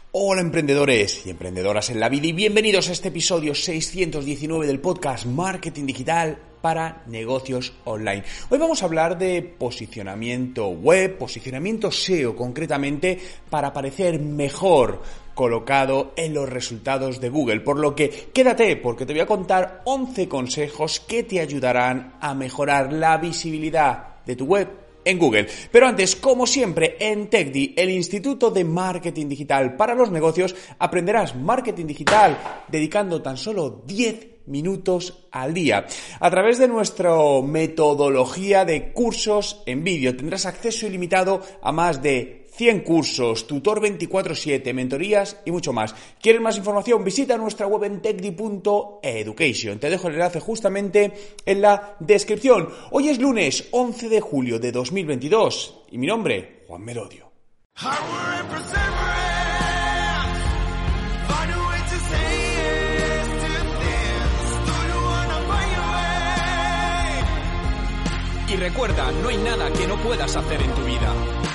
Hola emprendedores y emprendedoras en la vida y bienvenidos a este episodio 619 del podcast Marketing Digital para negocios online. Hoy vamos a hablar de posicionamiento web, posicionamiento SEO concretamente para aparecer mejor colocado en los resultados de Google. Por lo que quédate porque te voy a contar 11 consejos que te ayudarán a mejorar la visibilidad de tu web en Google. Pero antes, como siempre, en TechDi, el Instituto de Marketing Digital para los Negocios, aprenderás marketing digital dedicando tan solo 10 minutos al día. A través de nuestra metodología de cursos en vídeo tendrás acceso ilimitado a más de 100 cursos, tutor 24/7, mentorías y mucho más. ¿Quieres más información? Visita nuestra web en techdi.education. Te dejo el enlace justamente en la descripción. Hoy es lunes 11 de julio de 2022 y mi nombre, Juan Merodio. Y recuerda, no hay nada que no puedas hacer en tu vida.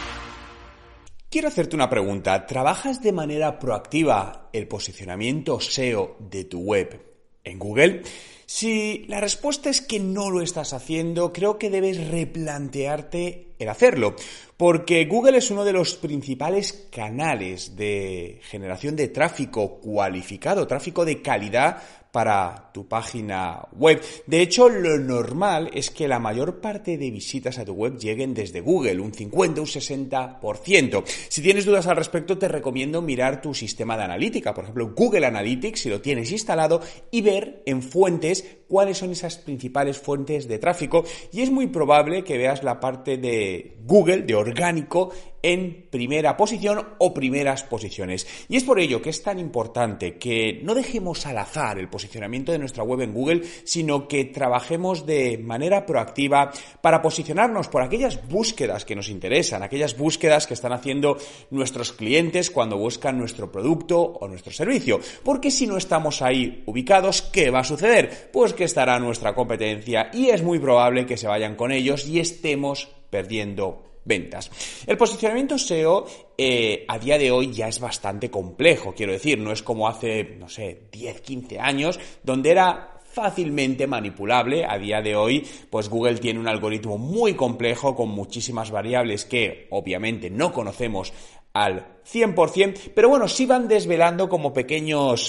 Quiero hacerte una pregunta. ¿Trabajas de manera proactiva el posicionamiento SEO de tu web en Google? Si la respuesta es que no lo estás haciendo, creo que debes replantearte el hacerlo, porque Google es uno de los principales canales de generación de tráfico cualificado, tráfico de calidad para tu página web. De hecho, lo normal es que la mayor parte de visitas a tu web lleguen desde Google, un 50, un 60%. Si tienes dudas al respecto, te recomiendo mirar tu sistema de analítica, por ejemplo, Google Analytics, si lo tienes instalado, y ver en fuentes cuáles son esas principales fuentes de tráfico. Y es muy probable que veas la parte de Google, de orgánico, en primera posición o primeras posiciones. Y es por ello que es tan importante que no dejemos al azar el posicionamiento de nuestra web en Google, sino que trabajemos de manera proactiva para posicionarnos por aquellas búsquedas que nos interesan, aquellas búsquedas que están haciendo nuestros clientes cuando buscan nuestro producto o nuestro servicio. Porque si no estamos ahí ubicados, ¿qué va a suceder? Pues que estará nuestra competencia y es muy probable que se vayan con ellos y estemos perdiendo ventas. El posicionamiento SEO a día de hoy ya es bastante complejo, quiero decir, no es como hace, 10, 15 años, donde era fácilmente manipulable. A día de hoy, pues Google tiene un algoritmo muy complejo con muchísimas variables que obviamente no conocemos al 100%, pero bueno, sí van desvelando como pequeñas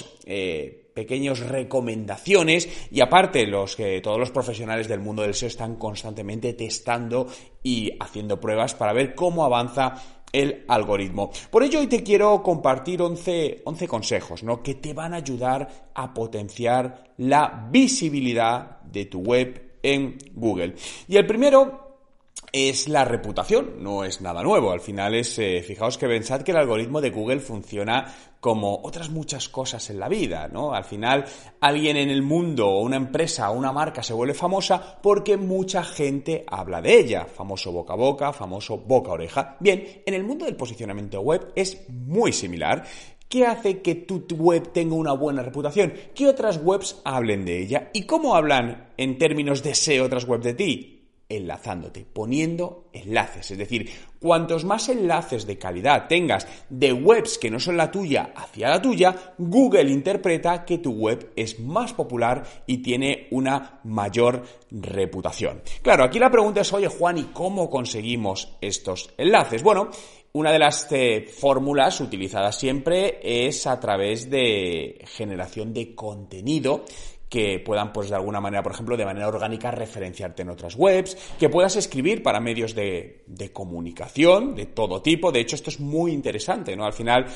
recomendaciones y aparte todos los profesionales del mundo del SEO están constantemente testando y haciendo pruebas para ver cómo avanza el algoritmo. Por ello hoy te quiero compartir 11 consejos, ¿no?, que te van a ayudar a potenciar la visibilidad de tu web en Google. Y el primero es la reputación, no es nada nuevo. Al final fijaos que pensad que el algoritmo de Google funciona como otras muchas cosas en la vida, ¿no? Al final alguien en el mundo, o una empresa, o una marca se vuelve famosa porque mucha gente habla de ella. Famoso boca a boca, famoso boca a oreja. Bien, en el mundo del posicionamiento web es muy similar. ¿Qué hace que tu web tenga una buena reputación? ¿Qué otras webs hablen de ella? ¿Y cómo hablan en términos de SEO otras webs de ti? Enlazándote, poniendo enlaces. Es decir, cuantos más enlaces de calidad tengas de webs que no son la tuya hacia la tuya, Google interpreta que tu web es más popular y tiene una mayor reputación. Claro, aquí la pregunta es, oye Juan, ¿y cómo conseguimos estos enlaces? Bueno, una de las fórmulas utilizadas siempre es a través de generación de contenido que puedan, pues de alguna manera, por ejemplo, de manera orgánica referenciarte en otras webs, que puedas escribir para medios de comunicación de todo tipo. De hecho, esto es muy interesante, ¿no? Al final,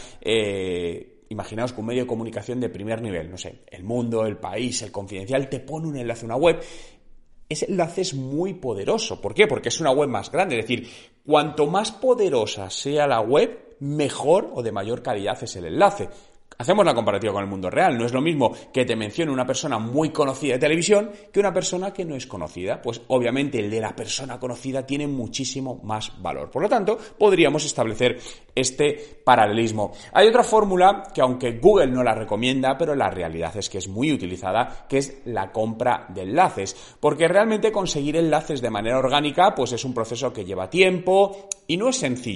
imaginaos que un medio de comunicación de primer nivel, El Mundo, El País, El Confidencial, te pone un enlace a una web. Ese enlace es muy poderoso. ¿Por qué? Porque es una web más grande. Es decir, cuanto más poderosa sea la web, mejor o de mayor calidad es el enlace. Hacemos la comparativa con el mundo real. No es lo mismo que te mencione una persona muy conocida de televisión que una persona que no es conocida. Pues obviamente el de la persona conocida tiene muchísimo más valor. Por lo tanto, podríamos establecer este paralelismo. Hay otra fórmula que aunque Google no la recomienda, pero la realidad es que es muy utilizada, que es la compra de enlaces. Porque realmente conseguir enlaces de manera orgánica pues es un proceso que lleva tiempo y no es sencillo.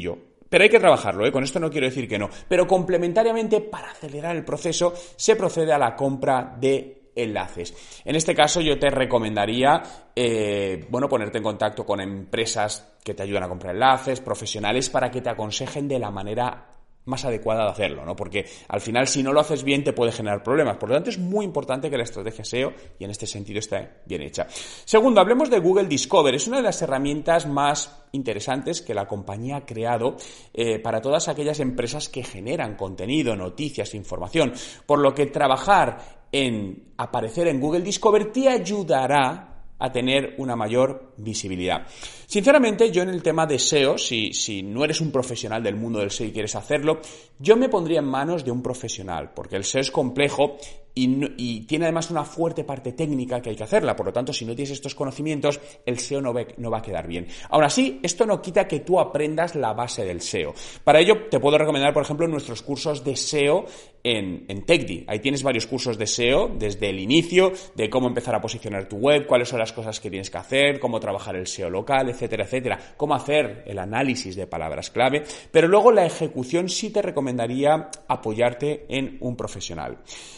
Pero hay que trabajarlo, ¿eh? Con esto no quiero decir que no. Pero complementariamente, para acelerar el proceso, se procede a la compra de enlaces. En este caso yo te recomendaría ponerte en contacto con empresas que te ayudan a comprar enlaces, profesionales, para que te aconsejen de la manera más adecuada de hacerlo, ¿no? Porque al final, si no lo haces bien, te puede generar problemas. Por lo tanto, es muy importante que la estrategia SEO, y en este sentido, esté bien hecha. Segundo, hablemos de Google Discover. Es una de las herramientas más interesantes que la compañía ha creado para todas aquellas empresas que generan contenido, noticias, información. Por lo que trabajar en aparecer en Google Discover te ayudará a tener una mayor visibilidad. Sinceramente, yo en el tema de SEO, si no eres un profesional del mundo del SEO y quieres hacerlo, yo me pondría en manos de un profesional, porque el SEO es complejo y tiene además una fuerte parte técnica que hay que hacerla. Por lo tanto, si no tienes estos conocimientos, el SEO no va a quedar bien. Aún así, esto no quita que tú aprendas la base del SEO. Para ello, te puedo recomendar, por ejemplo, nuestros cursos de SEO en TechDi. Ahí tienes varios cursos de SEO desde el inicio, de cómo empezar a posicionar tu web, cuáles son las cosas que tienes que hacer, cómo trabajar el SEO local, etcétera, etcétera, cómo hacer el análisis de palabras clave. Pero luego la ejecución sí te recomendaría apoyarte en un profesional.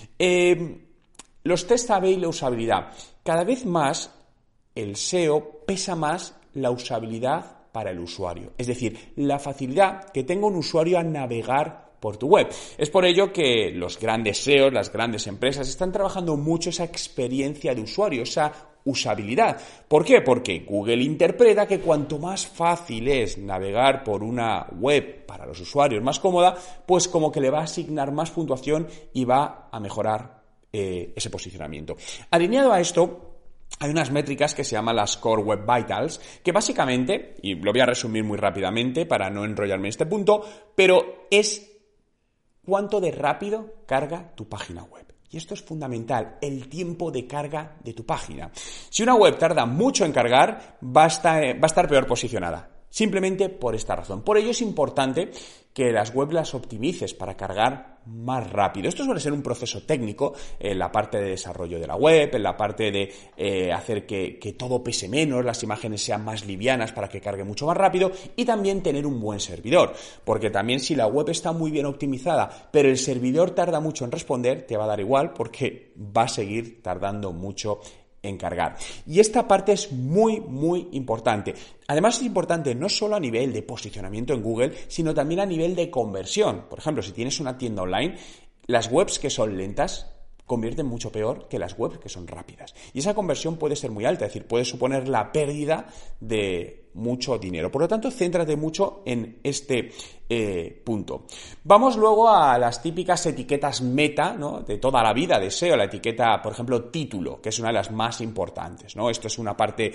Los test A/B y la usabilidad. Cada vez más el SEO pesa más la usabilidad para el usuario. Es decir, la facilidad que tenga un usuario a navegar por tu web. Es por ello que los grandes SEOs, las grandes empresas, están trabajando mucho esa experiencia de usuario, esa usabilidad. ¿Por qué? Porque Google interpreta que cuanto más fácil es navegar por una web para los usuarios, más cómoda, pues como que le va a asignar más puntuación y va a mejorar ese posicionamiento. Alineado a esto, hay unas métricas que se llaman las Core Web Vitals, que básicamente, y lo voy a resumir muy rápidamente para no enrollarme en este punto, pero es cuánto de rápido carga tu página web. Y esto es fundamental, el tiempo de carga de tu página. Si una web tarda mucho en cargar, va a estar peor posicionada. Simplemente por esta razón. Por ello es importante que las webs las optimices para cargar más rápido. Esto suele ser un proceso técnico en la parte de desarrollo de la web, en la parte de hacer que todo pese menos, las imágenes sean más livianas para que cargue mucho más rápido, y también tener un buen servidor. Porque también si la web está muy bien optimizada, pero el servidor tarda mucho en responder, te va a dar igual porque va a seguir tardando mucho en cargar. Y esta parte es muy, muy importante. Además es importante no solo a nivel de posicionamiento en Google, sino también a nivel de conversión. Por ejemplo, si tienes una tienda online, las webs que son lentas convierten mucho peor que las webs que son rápidas. Y esa conversión puede ser muy alta, es decir, puede suponer la pérdida de mucho dinero. Por lo tanto, céntrate mucho en este punto. Vamos luego a las típicas etiquetas meta, ¿no?, de toda la vida de SEO. La etiqueta, por ejemplo, título, que es una de las más importantes, ¿no? Esto es una parte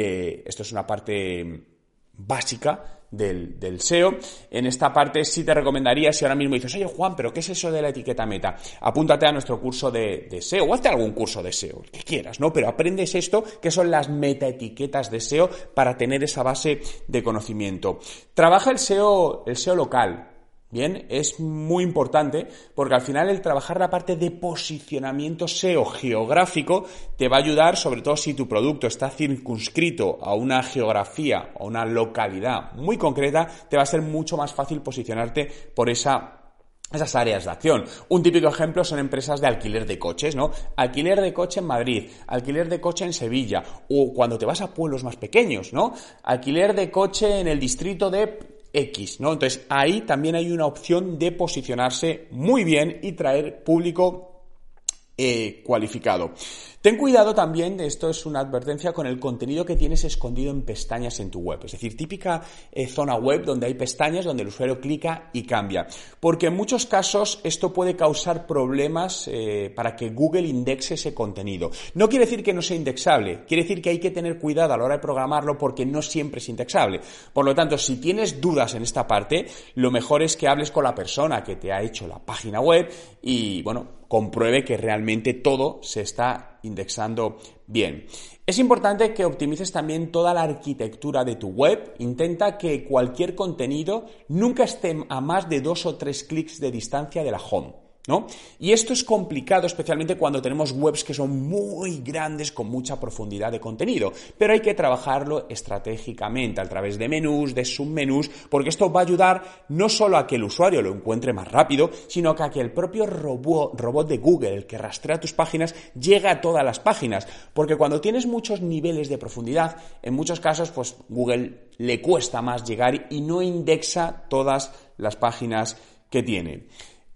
básica del SEO. En esta parte sí te recomendaría, si ahora mismo dices, oye Juan, ¿pero qué es eso de la etiqueta meta? Apúntate a nuestro curso de SEO, o hazte algún curso de SEO, el que quieras, ¿no? Pero aprendes esto, que son las metaetiquetas de SEO, para tener esa base de conocimiento. Trabaja el SEO local. Bien, es muy importante porque al final el trabajar la parte de posicionamiento SEO geográfico te va a ayudar, sobre todo si tu producto está circunscrito a una geografía o una localidad muy concreta, te va a ser mucho más fácil posicionarte por esas áreas de acción. Un típico ejemplo son empresas de alquiler de coches, ¿no? Alquiler de coche en Madrid, alquiler de coche en Sevilla, o cuando te vas a pueblos más pequeños, ¿no? Alquiler de coche en el distrito de X, ¿no? Entonces ahí también hay una opción de posicionarse muy bien y traer público cualificado. Ten cuidado también, esto es una advertencia, con el contenido que tienes escondido en pestañas en tu web. Es decir, típica zona web donde hay pestañas donde el usuario clica y cambia. Porque en muchos casos esto puede causar problemas para que Google indexe ese contenido. No quiere decir que no sea indexable, quiere decir que hay que tener cuidado a la hora de programarlo porque no siempre es indexable. Por lo tanto, si tienes dudas en esta parte, lo mejor es que hables con la persona que te ha hecho la página web y, compruebe que realmente todo se está indexando bien. Es importante que optimices también toda la arquitectura de tu web. Intenta que cualquier contenido nunca esté a más de 2 o 3 clics de distancia de la home. ¿no? Y esto es complicado, especialmente cuando tenemos webs que son muy grandes, con mucha profundidad de contenido, pero hay que trabajarlo estratégicamente a través de menús, de submenús, porque esto va a ayudar no solo a que el usuario lo encuentre más rápido, sino a que el propio robot de Google, el que rastrea tus páginas, llegue a todas las páginas, porque cuando tienes muchos niveles de profundidad, en muchos casos, pues Google le cuesta más llegar y no indexa todas las páginas que tiene.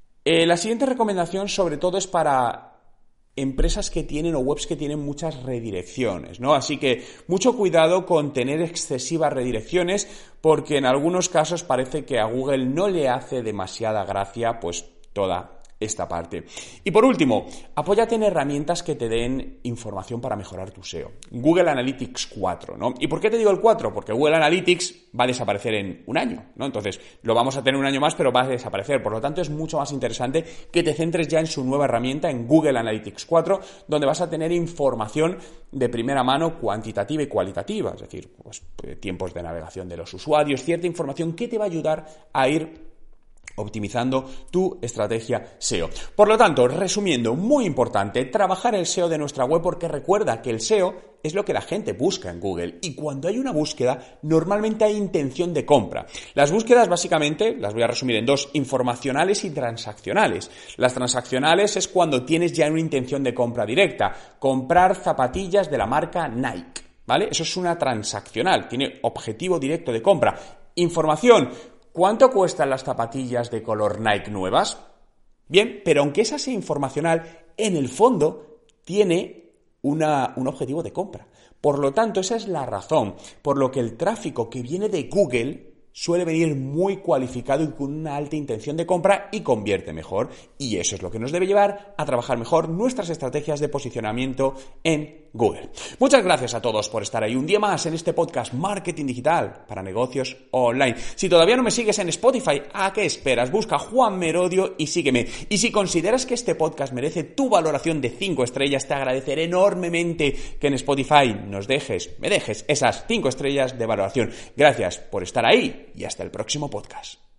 La siguiente recomendación sobre todo es para empresas que tienen o webs que tienen muchas redirecciones, ¿no? Así que mucho cuidado con tener excesivas redirecciones porque en algunos casos parece que a Google no le hace demasiada gracia pues toda esta parte. Y por último, apóyate en herramientas que te den información para mejorar tu SEO. Google Analytics 4, ¿no? ¿Y por qué te digo el 4? Porque Google Analytics va a desaparecer en un año, ¿no? Entonces, lo vamos a tener un año más, pero va a desaparecer. Por lo tanto, es mucho más interesante que te centres ya en su nueva herramienta, en Google Analytics 4, donde vas a tener información de primera mano cuantitativa y cualitativa, es decir, pues, tiempos de navegación de los usuarios, cierta información que te va a ayudar a ir optimizando tu estrategia SEO. Por lo tanto, resumiendo, muy importante, trabajar el SEO de nuestra web porque recuerda que el SEO es lo que la gente busca en Google y cuando hay una búsqueda, normalmente hay intención de compra. Las búsquedas básicamente, las voy a resumir en dos, informacionales y transaccionales. Las transaccionales es cuando tienes ya una intención de compra directa, comprar zapatillas de la marca Nike, ¿vale? Eso es una transaccional, tiene objetivo directo de compra. Información, ¿cuánto cuestan las zapatillas de color Nike nuevas? Bien, pero aunque esa sea informacional, en el fondo tiene un objetivo de compra. Por lo tanto, esa es la razón por lo que el tráfico que viene de Google suele venir muy cualificado y con una alta intención de compra y convierte mejor. Y eso es lo que nos debe llevar a trabajar mejor nuestras estrategias de posicionamiento en Google. Muchas gracias a todos por estar ahí un día más en este podcast Marketing Digital para negocios online. Si todavía no me sigues en Spotify, ¿a qué esperas? Busca Juan Merodio y sígueme. Y si consideras que este podcast merece tu valoración de 5 estrellas, te agradeceré enormemente que en Spotify me dejes esas 5 estrellas de valoración. Gracias por estar ahí y hasta el próximo podcast.